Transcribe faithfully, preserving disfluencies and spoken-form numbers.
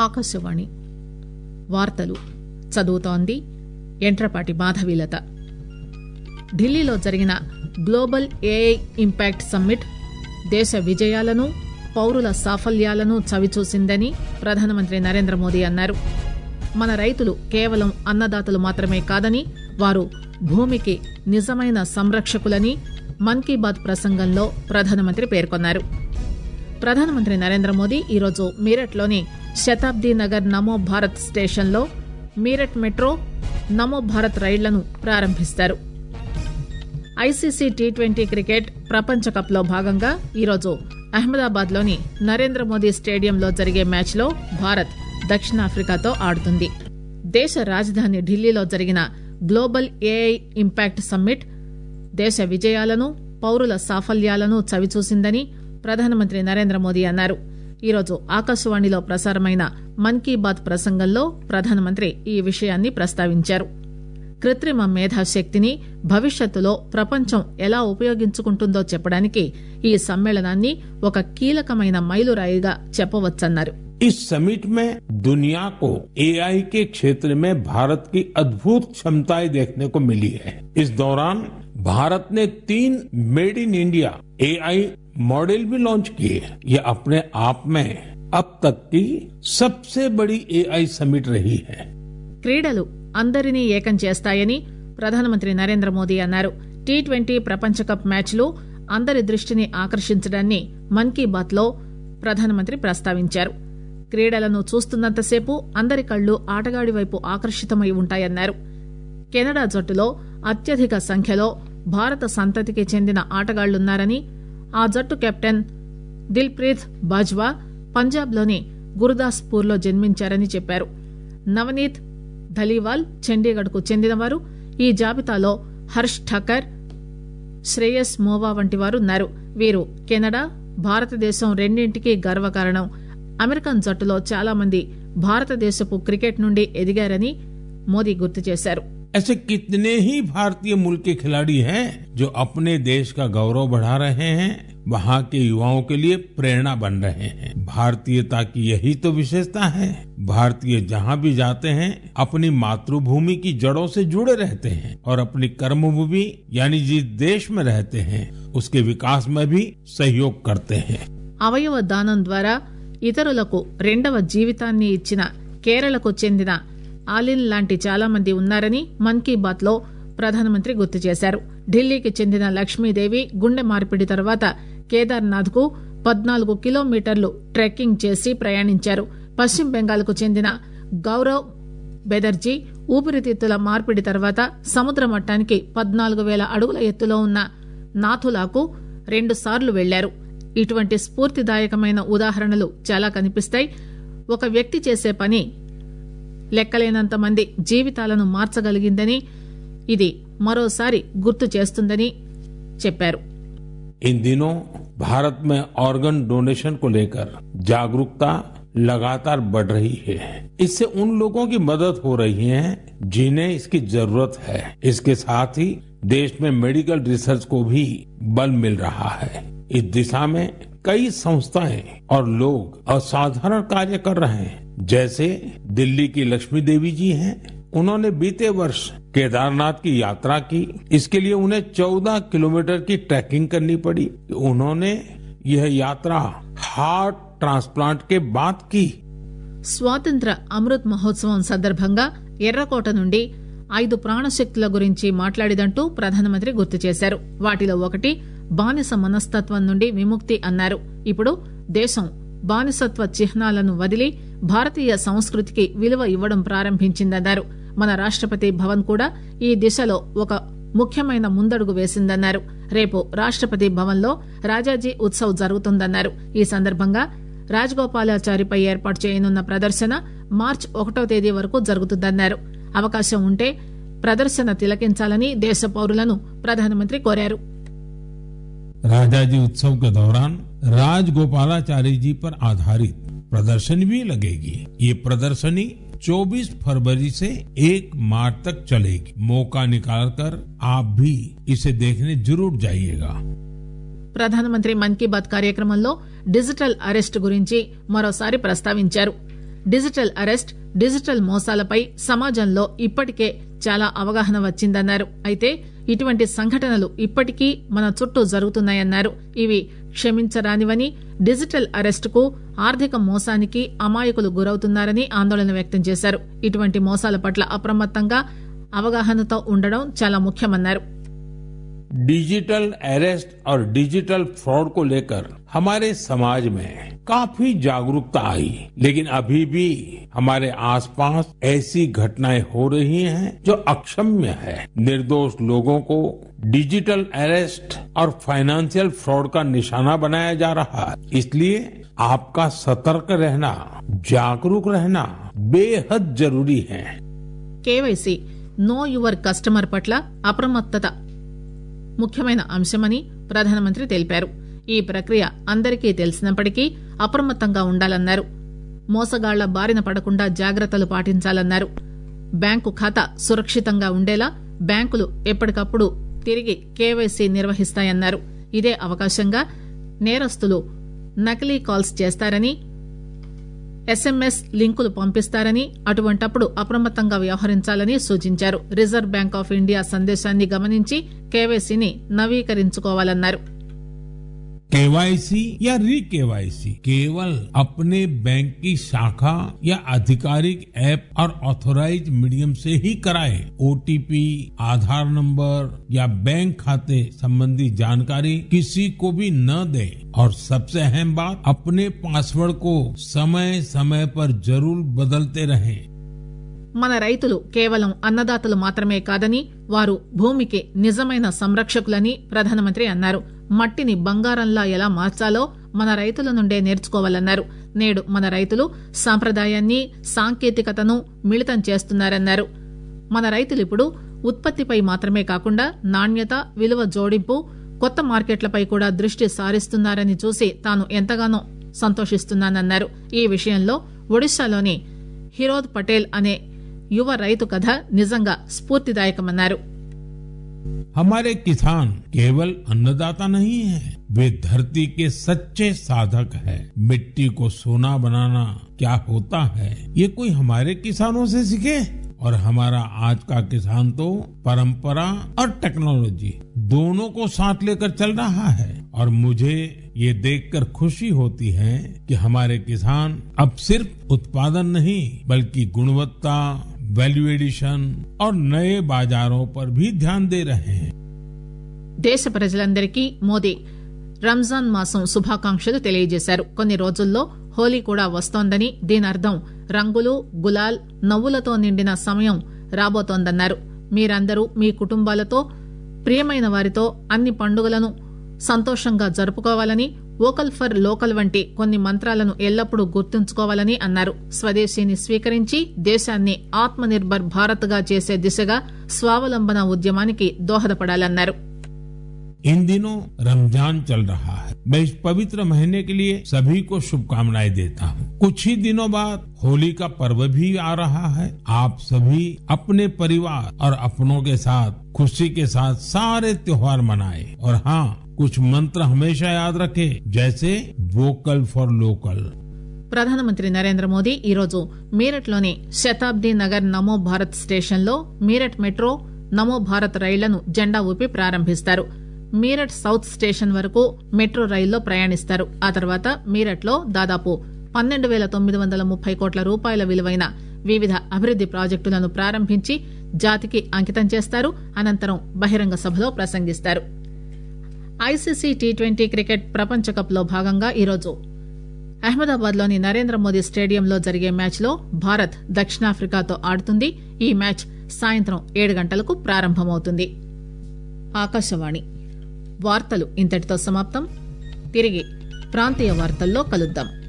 ఆకాశవాణి వార్తలు చదువుతోంది ఎంట్రపాటి మాధవీలత. ఢిల్లీలో జరిగిన గ్లోబల్ ఏఐ ఇంపాక్ట్ సమ్మిట్ దేశ విజయాలను పౌరుల సాఫల్యాలను చవిచూసిందని ప్రధానమంత్రి నరేంద్ర మోదీ అన్నారు. మన రైతులు కేవలం అన్నదాతలు మాత్రమే కాదని వారు భూమికి నిజమైన సంరక్షకులని మన్ కీ బాత్ ప్రసంగంలో ప్రధానమంత్రి పేర్కొన్నారు. ప్రధానమంత్రి నరేంద్ర మోదీ ఈరోజు మీరట్లోని శతాబ్దీ నగర్ నమో భారత్ స్టేషన్లో మీరట్ మెట్రో నమో భారత్ రైళ్లను ప్రారంభిస్తారు. ఐసీసీ టీ ట్వంటీ క్రికెట్ ప్రపంచ కప్ లో భాగంగా ఈరోజు అహ్మదాబాద్ లోని నరేంద్ర మోదీ స్టేడియంలో జరిగే మ్యాచ్ లో భారత్ దక్షిణాఫ్రికాతో ఆడుతుంది. దేశ రాజధాని ఢిల్లీలో జరిగిన గ్లోబల్ ఏఐ ఇంపాక్ట్ సమ్మిట్ దేశ విజయాలను పౌరుల సాఫల్యాలను చవిచూసిందని ప్రధానమంత్రి నరేంద్ర మోదీ అన్నారు. ఈరోజు ఆకాశవాణిలో ప్రసారమైన మన్ కీ బాత్ ప్రసంగంలో ప్రధానమంత్రి ఈ విషయాన్ని ప్రస్తావించారు. కృత్రిమ మేధాశక్తిని భవిష్యత్తులో ప్రపంచం ఎలా ఉపయోగించుకుంటుందో చెప్పడానికి ఈ సమ్మేళనాన్ని ఒక కీలకమైన మైలురాయిగా చెప్పవచ్చన్నారు. इस समिट में दुनिया को एआई के क्षेत्र में भारत की अद्भुत क्षमताएं देखने को मिली है. इस दौरान भारत ने तीन made in India AI model भी लॉन्च किए. ये अपने आप में अब तक की सबसे बड़ी एआई समिट रही है. క్రీడలు అందరినీ ఏకం చేస్తాయని ప్రధానమంత్రి నరేంద్ర మోదీ అన్నారు. టీ ట్వంటీ ప్రపంచ కప్ మ్యాచ్లు అందరి దృష్టిని ఆకర్షించడాన్ని మన్ కీ బాత్ లో ప్రధానమంత్రి ప్రస్తావించారు. క్రీడలను చూస్తున్నంతసేపు అందరి కళ్లు ఆటగాడి వైపు ఆకర్షితమై ఉంటాయన్నారు. కెనడా జట్టులో అత్యధిక సంఖ్యలో భారత సంతతికి చెందిన ఆటగాళ్లున్నారని, ఆ జట్టు కెప్టెన్ దిల్ప్రీత్ బాజ్వా పంజాబ్లోని గురుదాస్పూర్లో జన్మించారని చెప్పారు. నవనీత్ ధలీవాల్ చండీగఢ్ కు చెందినవారు. ఈ జాబితాలో హర్ష్ ఠక్కర్, శ్రేయస్ మోవా వంటి వారున్నారు. వీరు కెనడా, భారతదేశం రెండింటికి గర్వకారణం. అమెరికన్ జట్టులో చాలా మంది భారతదేశపు క్రికెట్ నుండి ఎదిగారని మోదీ గుర్తు చేశారు. ऐसे कितने ही भारतीय मूल के खिलाड़ी हैं जो अपने देश का गौरव बढ़ा रहे हैं, वहाँ के युवाओं के लिए प्रेरणा बन रहे हैं. भारतीयता की यही तो विशेषता है. भारतीय जहाँ भी जाते हैं अपनी मातृभूमि की जड़ों से जुड़े रहते हैं और अपनी कर्मभूमि यानी जिस देश में रहते हैं उसके विकास में भी सहयोग करते हैं. అవయవ దానం ద్వారా ఇతరులకు రెండవ జీవితాన్ని ఇచ్చిన కేరళకు చెందిన ఆలిన్ లాంటి చాలా మంది ఉన్నారని మన్ కీ బాత్ లో ప్రధానమంత్రి గుర్తు చేశారు. ఢిల్లీకి చెందిన లక్ష్మీదేవి గుండె మార్పిడి తర్వాత కేదార్నాథ్ కు పద్నాలుగు కిలోమీటర్లు ట్రెక్కింగ్ చేసి ప్రయాణించారు. పశ్చిమ బెంగాల్ కు చెందిన గౌరవ్ బెదర్జీ ఊపిరితిత్తుల మార్పిడి తర్వాత సముద్ర మట్టానికి పద్నాలుగు వేల అడుగుల ఎత్తులో ఉన్న నాథులాకు రెండు సార్లు వెళ్లారు. ఇటువంటి స్ఫూర్తిదాయకమైన ఉదాహరణలు చాలా కనిపిస్తాయి. ఒక వ్యక్తి చేసే పని లెక్కలేనంత మంది జీవితాలను మార్చగలిగిందని ఇది మరోసారి గుర్తు చేస్తుందని చెప్పారు. इन दिनों भारत में ऑर्गन डोनेशन को लेकर जागरूकता लगातार बढ़ रही है. इससे उन लोगों की मदद हो रही है जिन्हें इसकी जरूरत है. इसके साथ ही देश में मेडिकल रिसर्च को भी बल मिल रहा है. इस दिशा में कई संस्थाएं और लोग असाधारण कार्य कर रहे हैं. जैसे दिल्ली की लक्ष्मी देवी जी हैं. उन्होंने बीते वर्ष केदारनाथ की यात्रा की. इसके लिए उन्हें चौदह किलोमीटर की ट्रैकिंग करनी पड़ी. उन्होंने यह यात्रा हार्ट ट्रांसप्लांट के बाद की. స్వాతంత్ర అమృత్ మహోత్సవం సందర్భంగా ఎర్రకోట నుండి ఐదు ప్రాణశక్తుల గురించి మాట్లాడిదంటూ ప్రధానమంత్రి గుర్తు చేశారు. వాటిలో ఒకటి బానిస మనస్తత్వం నుండి విముక్తి అన్నారు. ఇప్పుడు దేశం బానిసత్వ చిహ్నాలను వదిలి భారతీయ సంస్కృతికి విలువ ఇవ్వడం ప్రారంభించిందన్నారు. మన రాష్టపతి భవన్ కూడా ఈ దిశలో ఒక ముఖ్యమైన ముందడుగు వేసిందన్నారు. రేపు రాష్టపతి భవన్ లో రాజాజీ ఉత్సవ్ జరుగుతుందన్నారు. ఈ సందర్భంగా రాజగోపాలాచారిపై ఏర్పాటు చేయనున్న ప్రదర్శన మార్చి ఒకటో తేదీ వరకు జరుగుతుందన్నారు. అవకాశం ఉంటే ప్రదర్శన తిలకించాలని దేశ పౌరులను ప్రధానమంత్రి కోరారు. राजाजी उत्सव के दौरान राजगोपालाचारी जी पर आधारित प्रदर्शनी भी लगेगी. ये प्रदर्शनी चौबीस फरवरी से एक मार्च तक चलेगी. मौका निकालकर आप भी इसे देखने जरूर जाइएगा. ప్రధానమంత్రి మన్ కీ బాత్ కార్యక్రమంలో డిజిటల్ అరెస్ట్ గురించి మరోసారి ప్రస్తావించారు. డిజిటల్ అరెస్ట్ డిజిటల్ మోసాలపై సమాజంలో ఇప్పటికే చాలా అవగాహన వచ్చిందన్నారు. అయితే ఇటువంటి సంఘటనలు ఇప్పటికీ మన చుట్టూ జరుగుతున్నాయన్నారు. ఇవి క్షమించరానివని, డిజిటల్ అరెస్టుకు, ఆర్థిక మోసానికి అమాయకులు గురవుతున్నారని ఆందోళన వ్యక్తం చేశారు. ఇటువంటి మోసాల పట్ల అప్రమత్తంగా, అవగాహనతో ఉండడం చాలా ముఖ్యమన్నారు. डिजिटल अरेस्ट और डिजिटल फ्रॉड को लेकर हमारे समाज में काफी जागरूकता आई, लेकिन अभी भी हमारे आसपास ऐसी घटनाएं हो रही हैं जो अक्षम्य है. निर्दोष लोगों को डिजिटल अरेस्ट और फाइनेंशियल फ्रॉड का निशाना बनाया जा रहा है. इसलिए आपका सतर्क रहना, जागरूक रहना बेहद जरूरी है. కేవైసీ నో యువర్ కస్టమర్ పట్ల అప్రమత్తత ముఖ్యమైన అంశమని ప్రధానమంత్రి తెలిపారు. ఈ ప్రక్రియ అందరికీ తెలిసినప్పటికీ అప్రమత్తంగా ఉండాలన్నారు. మోసగాళ్ల బారిన పడకుండా జాగ్రత్తలు పాటించాలన్నారు. బ్యాంకు ఖాతా సురక్షితంగా ఉండేలా బ్యాంకులు ఎప్పటికప్పుడు తిరిగి కేవైసీ నిర్వహిస్తాయన్నారు. ఇదే అవకాశంగా నేరస్తులు నకిలీ కాల్స్ చేస్తారని, ఎస్ఎంఎస్ లింకులు పంపిస్తారని, అటువంటప్పుడు అప్రమత్తంగా వ్యవహరించాలని సూచించారు. రిజర్వ్ బ్యాంక్ ఆఫ్ ఇండియా సందేశాన్ని గమనించి కేవైసీని నవీకరించుకోవాలన్నారు. केवाईसी या री केवाईसी केवल अपने बैंक की शाखा या आधिकारिक ऐप और ऑथोराइज मीडियम से ही कराएं. ओटीपी, आधार नंबर या बैंक खाते संबंधी जानकारी किसी को भी न दें. और सबसे अहम बात, अपने पासवर्ड को समय समय पर जरूर बदलते रहें. మన రైతులు కేవలం అన్నదాతలు మాత్రమే కాదని, వారు భూమికి నిజమైన సంరక్షకులని ప్రధానమంత్రి అన్నారు. మట్టిని బంగారంలా ఎలా మార్చాలో మన రైతుల నుండే నేర్చుకోవాలన్నారు. నేడు మన రైతులు సాంప్రదాయాన్ని, సాంకేతికతను మిళితం చేస్తున్నారన్నారు. మన రైతులు ఇప్పుడు ఉత్పత్తిపై మాత్రమే కాకుండా నాణ్యత, విలువ జోడింపు, కొత్త మార్కెట్లపై కూడా దృష్టి సారిస్తున్నారని చూసి తాను ఎంతగానో సంతోషిస్తున్నానన్నారు. ఈ విషయంలో ఒడిశాలోని హిరోద్ పటేల్ అనే యువ రైతు కథ నిజంగా స్ఫూర్తిదాయకమన్నారు. हमारे किसान केवल अन्नदाता नहीं है, वे धरती के सच्चे साधक हैं. मिट्टी को सोना बनाना क्या होता है, ये कोई हमारे किसानों से सीखे. और हमारा आज का किसान तो परंपरा और टेक्नोलॉजी दोनों को साथ लेकर चल रहा है. और मुझे ये देखकर खुशी होती है कि हमारे किसान अब सिर्फ उत्पादन नहीं बल्कि गुणवत्ता, वैल्यू एडिशन और नए बाजारों पर भी ध्यान दे रहे हैं. దేశ ప్రజలందరికీ మోదీ రంజాన్ మాసం శుభాకాంక్షలు తెలియజేశారు. కొన్ని రోజుల్లో హోలీ కూడా వస్తోందని, దీని అర్థం రంగులు, గులాల్, నవ్వులతో నిండిన సమయం రాబోతోందన్నారు. మీరందరూ మీ కుటుంబాలతో, ప్రియమైన వారితో అన్ని పండుగలను సంతోషంగా జరుపుకోవాలని, వోకల్ ఫర్ లోకల్ వంటి కొన్ని మంత్రాలను ఎల్లప్పుడూ గుర్తుంచుకోవాలని అన్నారు. స్వదేశీని స్వీకరించి దేశాన్ని ఆత్మ నిర్భర్ భారత్ గా చేసే దిశగా స్వావలంబన ఉద్యమానికి దోహదపడాలన్నారు. इन दिनों रमजान चल रहा है. मैं इस पवित्र महीने के लिए सभी को शुभकामनाएं देता हूँ. कुछ ही दिनों बाद होली का पर्व भी आ रहा है. आप सभी अपने परिवार और अपनों के साथ खुशी के साथ सारे त्योहार मनाएं. और हाँ, कुछ मंत्र हमेशा याद रखें, जैसे वोकल फॉर लोकल. ప్రధానమంత్రి నరేంద్ర మోదీ ఈరోజు మీరట్ లోని శతాబ్ది నగర్ నమో భారత్ స్టేషన్ లో మీరట్ మెట్రో, నమో భారత్ రైళ్లను జెండా ఊపి ప్రారంభిస్తారు. మీరట్ సౌత్ స్టేషన్ వరకు మెట్రో రైల్లో ప్రయాణిస్తారు. ఆ తర్వాత మీరట్ లో దాదాపు పన్నెండు పేల తొమ్మిది వందల ముప్పై కోట్ల రూపాయల విలువైన వివిధ అభివృద్ది ప్రాజెక్టులను ప్రారంభించి జాతికి అంకితం చేస్తారు. అనంతరం బహిరంగ సభలో ప్రసంగిస్తారు. ఐసీసీ టీ ట్వంటీ క్రికెట్ ప్రపంచ కప్ లో భాగంగా ఈరోజు అహ్మదాబాద్ లోని నరేంద్ర మోదీ స్టేడియంలో జరిగే మ్యాచ్ లో భారత్ దక్షిణాఫ్రికాతో ఆడుతుంది. ఈ మ్యాచ్ సాయంత్రం ఏడు గంటలకు ప్రారంభమవుతుంది. ఆకాశవాణి వార్తలు ఇంతటితో సమాప్తం. తిరిగి ప్రాంతీయ వార్తల్లో కలుద్దాం.